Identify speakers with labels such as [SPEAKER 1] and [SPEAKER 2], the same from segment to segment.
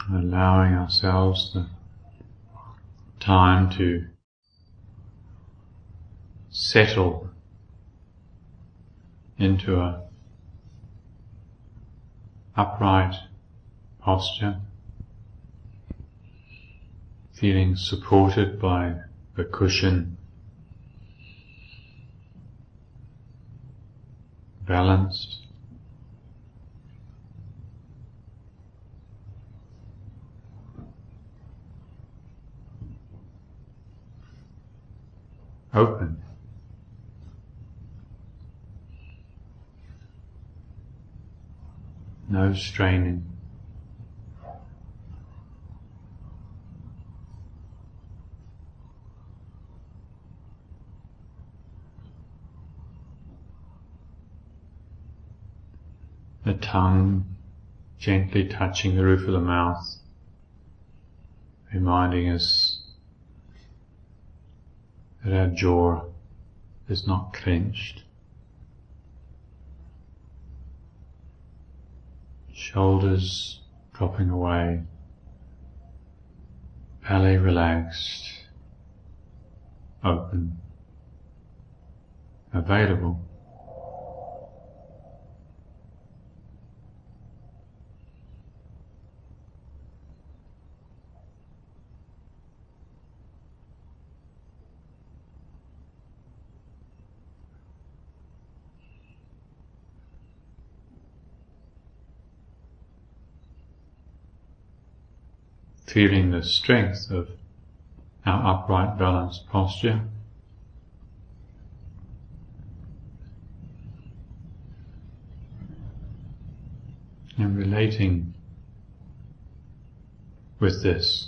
[SPEAKER 1] allowing ourselves the time to settle into a upright posture, feeling supported by the cushion, balanced, open. No straining. The tongue gently touching the roof of the mouth, reminding us that our jaw is not clenched. Shoulders dropping away, belly relaxed, open, available. Feeling the strength of our upright, balanced posture. And relating with this.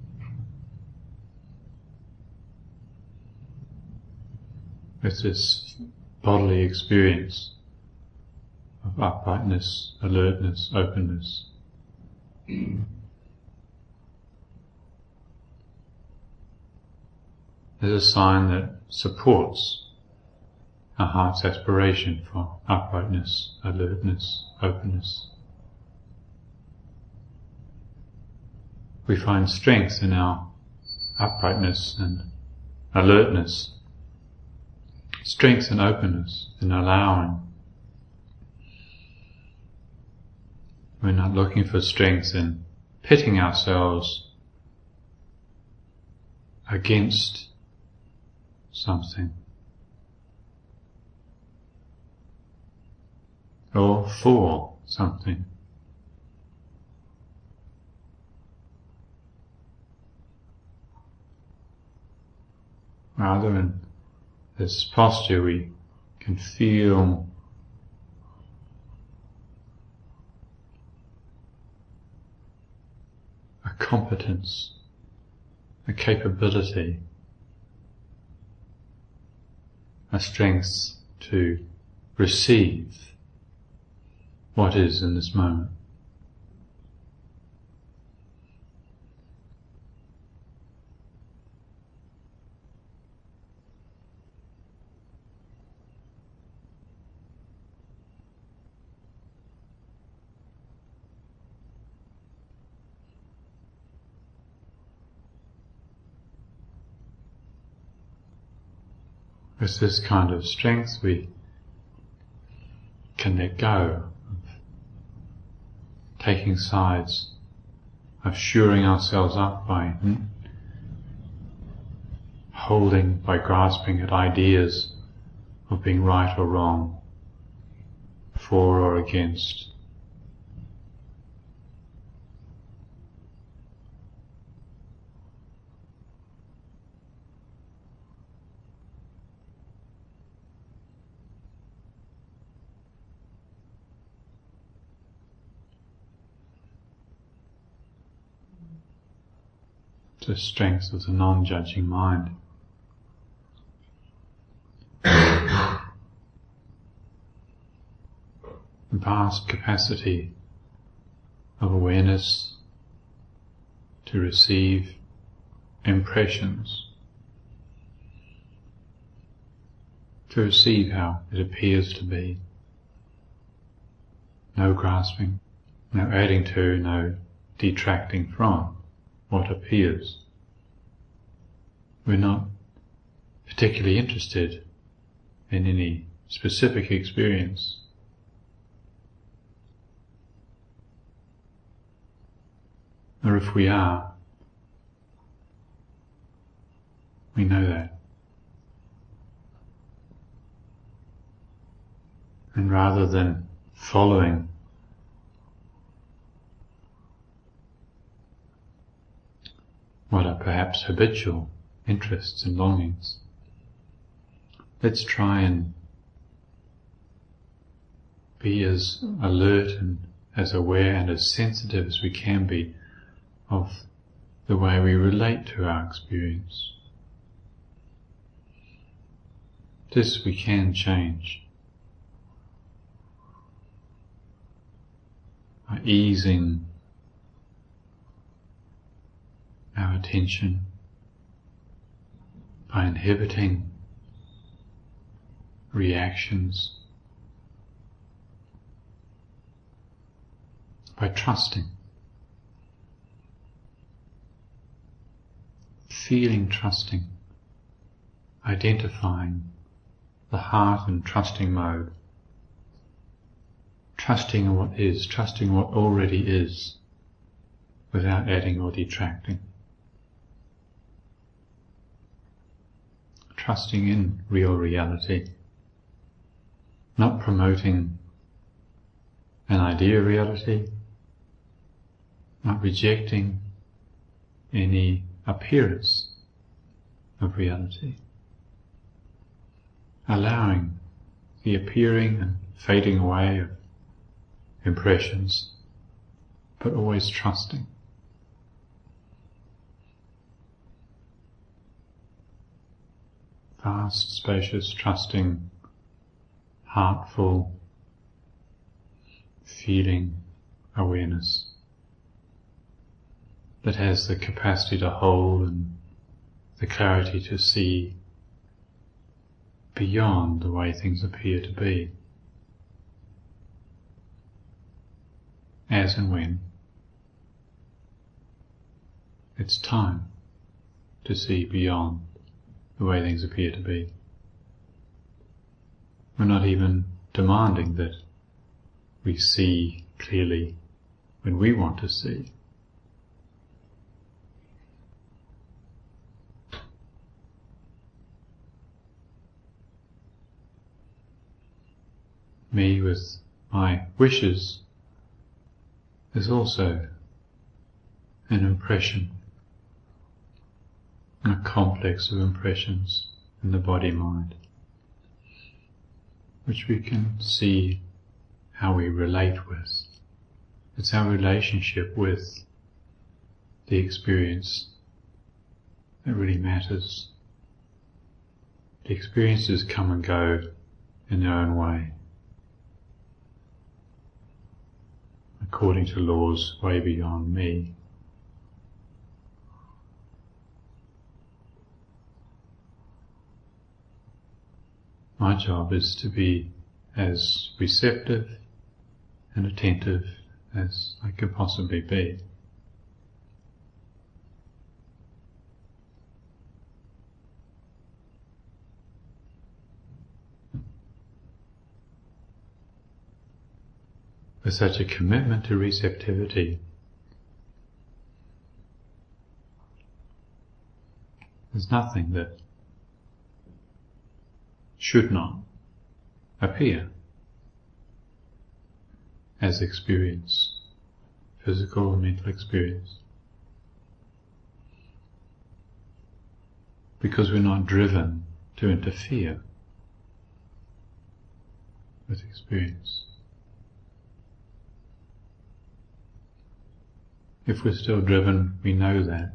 [SPEAKER 1] With this bodily experience of uprightness, alertness, openness. There's a sign that supports our heart's aspiration for uprightness, alertness, openness. We find strength in our uprightness and alertness, strength and openness in allowing. We're not looking for strength in pitting ourselves against something or for something. Rather, in this posture we can feel a competence, a capability, a strength to receive what is in this moment. With this kind of strength we can let go of taking sides, of shoring ourselves up by holding, by grasping at ideas of being right or wrong, for or against. The strength of the non-judging mind. The vast capacity of awareness to receive impressions, to receive how it appears to be. No grasping, no adding to, no detracting from what appears. We're not particularly interested in any specific experience. Or if we are, we know that. And rather than following what are perhaps habitual interests and longings, let's try and be as alert and as aware and as sensitive as we can be of the way we relate to our experience. This we can change by easing our attention, by inhibiting reactions, by trusting, feeling trusting, identifying the heart and trusting mode, trusting in what is, trusting what already is, without adding or detracting, trusting in real reality, not promoting an idea of reality, not rejecting any appearance of reality, allowing the appearing and fading away of impressions, but always trusting. Vast, spacious, trusting, heartful, feeling awareness that has the capacity to hold and the clarity to see beyond the way things appear to be, as and when it's time to see beyond the way things appear to be. We're not even demanding that we see clearly when we want to see. Me with my wishes is also an impression, a complex of impressions in the body-mind, which we can see how we relate with. It's our relationship with the experience that really matters. The experiences come and go in their own way, according to laws way beyond me. My job is to be as receptive and attentive as I can possibly be. With such a commitment to receptivity, there's nothing that should not appear as experience, physical and mental experience, because we're not driven to interfere with experience. If we're still driven, we know that.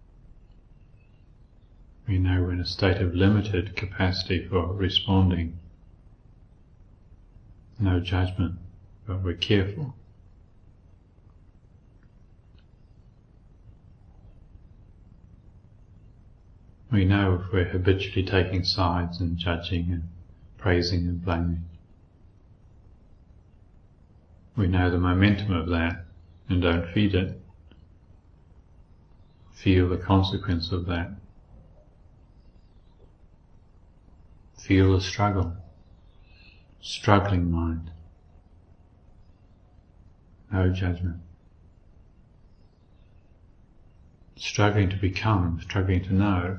[SPEAKER 1] We know we're in a state of limited capacity for responding. No judgment, but we're careful. We know if we're habitually taking sides and judging and praising and blaming. We know the momentum of that and don't feed it. feel the consequence of that. Feel the struggle, struggling mind. No judgment. Struggling to become, struggling to know.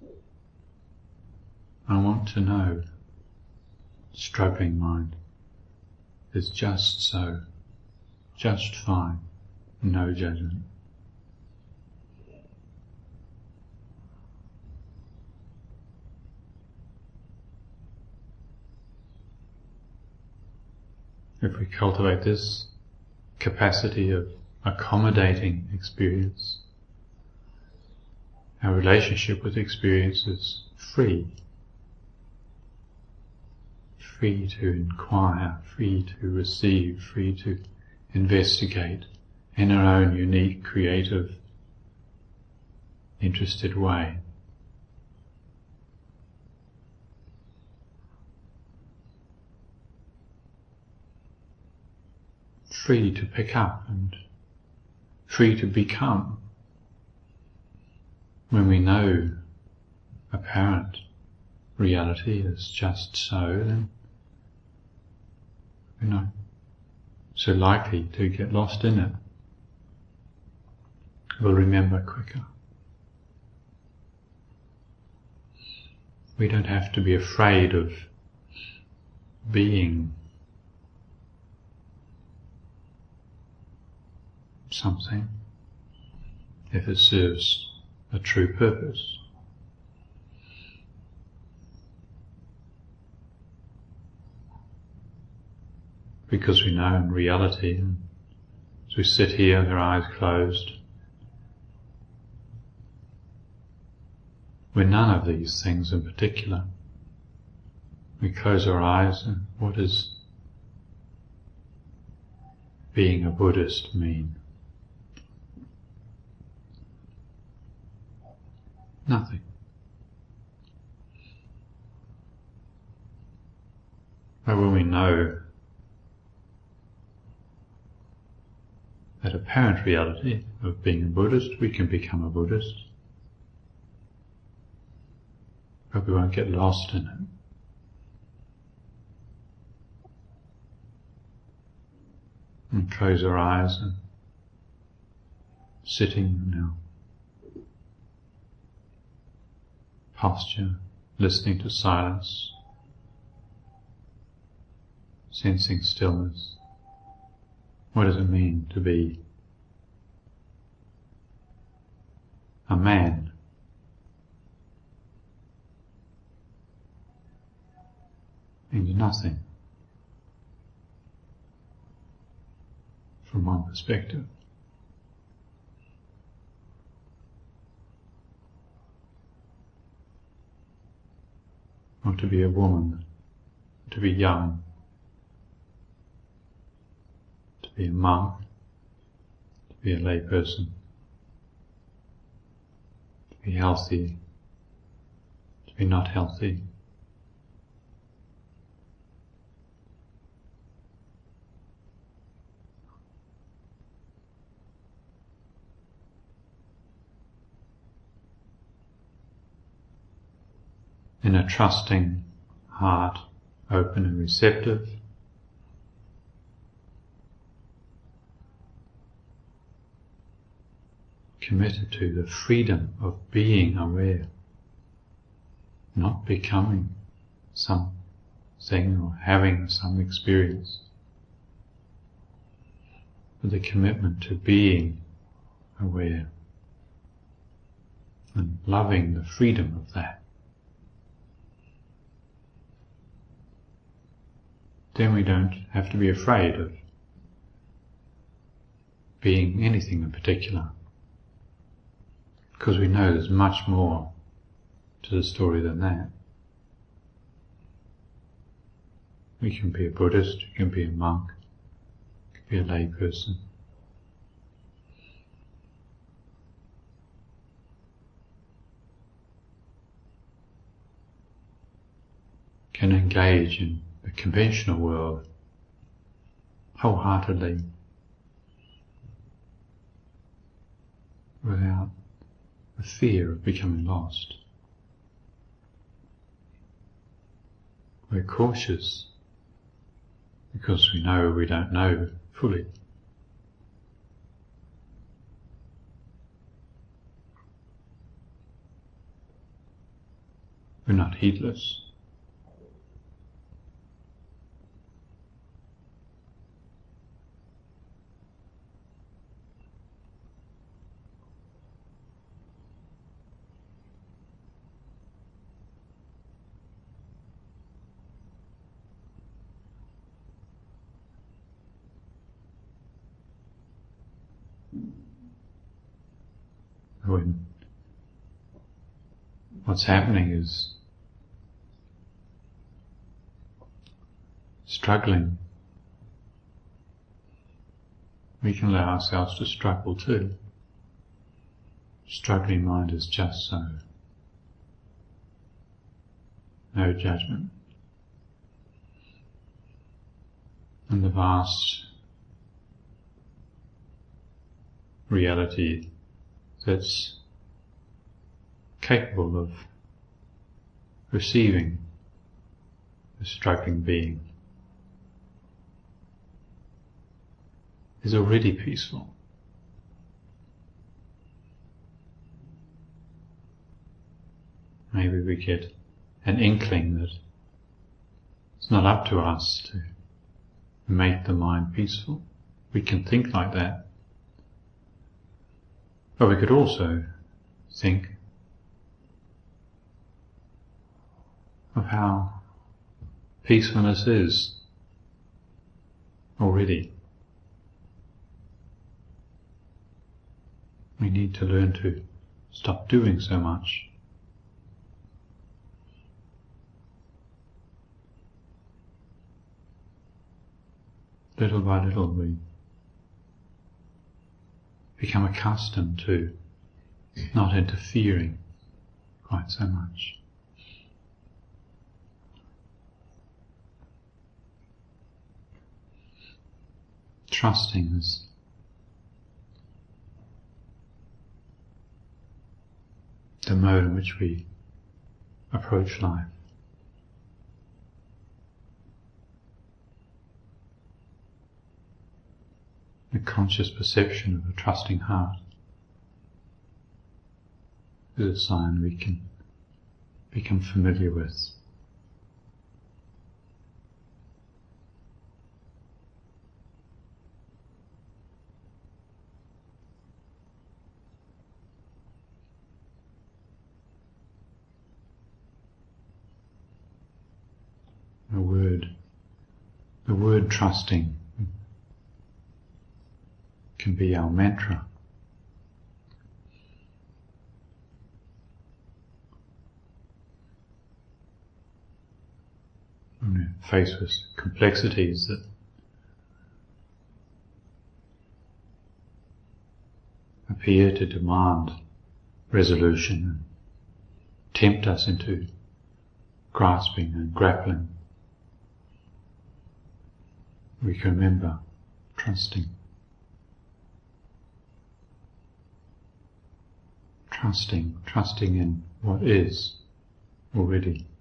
[SPEAKER 1] I want to know. Struggling mind is just so, just fine, no judgment. If we cultivate this capacity of accommodating experience, our relationship with experience is free. Free to inquire, free to receive, free to investigate in our own unique, creative, interested way. Free to pick up and free to become. When we know apparent reality is just so, then we're not so likely to get lost in it. We'll remember quicker. We don't have to be afraid of being something if it serves a true purpose. Because we know in reality, as we sit here with our eyes closed, we're none of these things in particular. We close our eyes, and what does being a Buddhist mean? Nothing. But when we know that apparent reality of being a Buddhist, we can become a Buddhist. But we won't get lost in it. And close our eyes and sitting now. Posture, listening to silence, sensing stillness. What does it mean to be a man? It means nothing from one perspective. Or to be a woman, to be young, to be a monk, to be a lay person, to be healthy, to be not healthy. In a trusting heart, open and receptive, committed to the freedom of being aware, not becoming something or having some experience, but the commitment to being aware and loving the freedom of that. Then we don't have to be afraid of being anything in particular, because we know there's much more to the story than that. We can be a Buddhist, you can be a monk, you can be a lay person. Can engage in the conventional world wholeheartedly, without a fear of becoming lost. We're cautious because we know we don't know fully. We're not heedless. When what's happening is struggling, we can allow ourselves to struggle too. Struggling mind is just so. No judgment. And the vast reality that's capable of receiving the struggling being is already peaceful. Maybe we get an inkling that it's not up to us to make the mind peaceful. We can think like that. But we could also think of how peacefulness is already. We need to learn to stop doing so much. Little by little we become accustomed to not interfering quite so much. Trusting is the mode in which we approach life. The conscious perception of a trusting heart is a sign we can become familiar with. The word trusting can be our mantra. When we're faced with complexities that appear to demand resolution and tempt us into grasping and grappling, we can remember trusting. Trusting in what is already.